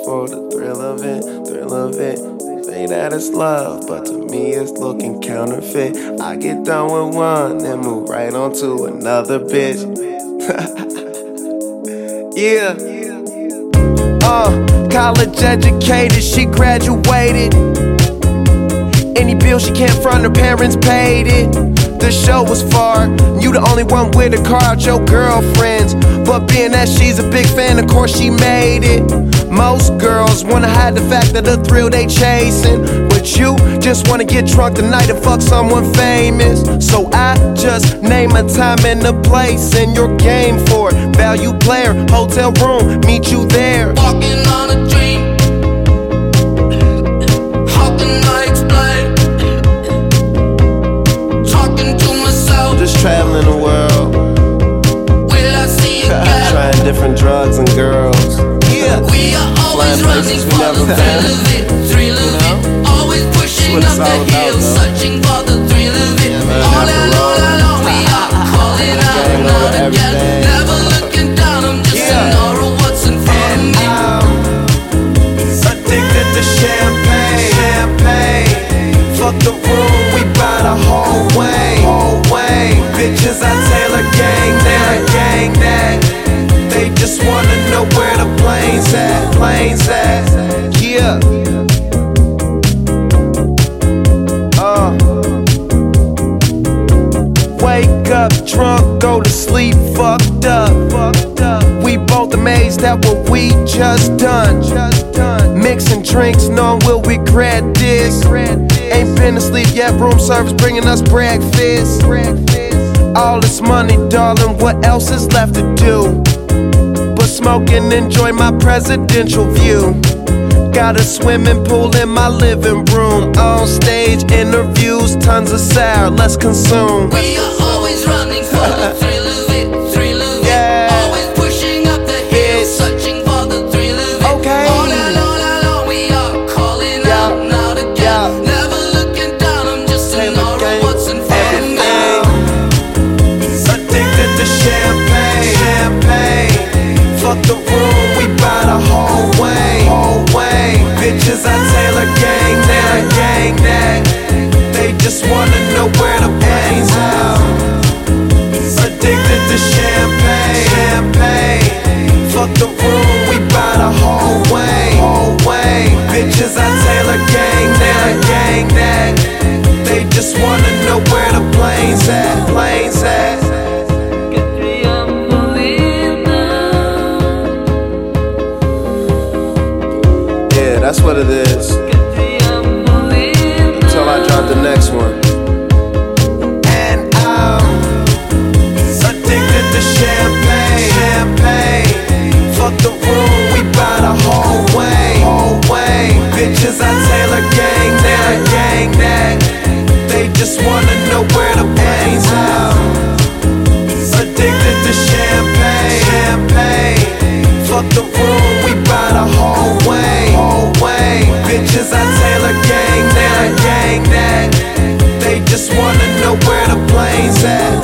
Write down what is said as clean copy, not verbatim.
for the thrill of it, thrill of it. Say that it's love, but to me it's looking counterfeit. I get done with one and move right on to another bitch. Yeah. College educated, she graduated. Any bill she can't front, her parents paid it. The show was far, you the only one with a car out your girlfriends. But being that she's a big fan, of course she made it. Most girls wanna hide the fact that the thrill they chasing, but you just wanna get drunk tonight and fuck someone famous. So I just name a time and a place, and you're game for it. Value player, hotel room, meet you there. Walking on a dream. How can I explain? Talking to myself. Just traveling the world. Will I see again? Trying different drugs and girls. Yeah. We are always running we for never the thrill of it, thrill of it. Always pushing what up it's the all hill, about, searching for the thrill of it. man, All after alone, we are calling out Gang and over out again. everything. Never looking down, I'm just an aura, what's in front of me. Addicted to champagne, champagne. Fuck the room, we buy the whole way, whole way. Bitches, I Taylor gang that, gang that. They just wanna know where the plane's at, plane's at. Yeah. Wake up drunk, go to sleep fucked up. We both amazed at what we just done. Mixing drinks, knowing we'll regret this. Ain't been asleep yet, room service bringing us breakfast. All this money, darling, what else is left to do? But smoke and enjoy my presidential view. Got a swimming pool in my living room. On stage interviews, tons of sour, let's consume. We are always running for the thrill of it, thrill of it. Always pushing up the hill, searching for the thrill of it. Okay. All alone, we are calling out and out again. Never looking down, I'm just an aura, what's in front of me. Addicted to champagne, champagne. Fuck the room, we buy the whole way, whole way. Bitches, I Taylor gang that, gang that. They just wanna know where the plane's at. Addicted to champagne, champagne. Fuck the room, we buy the whole way, whole way. Bitches, I Taylor gang that, gang that. They just wanna know where the plane's at, plane's at. Yeah, that's what it is. Until I drop the next one. And I'm addicted to champagne, champagne. Fuck the room, we buy the whole way, whole way. Bitches, I Taylor gang that, gang that. They just wanna know where the plane's at. Addicted to champagne, champagne. Fuck the room, we buy the whole way, whole way. Bitches, I Taylor gang that, gang that. They just wanna know where the plane's at.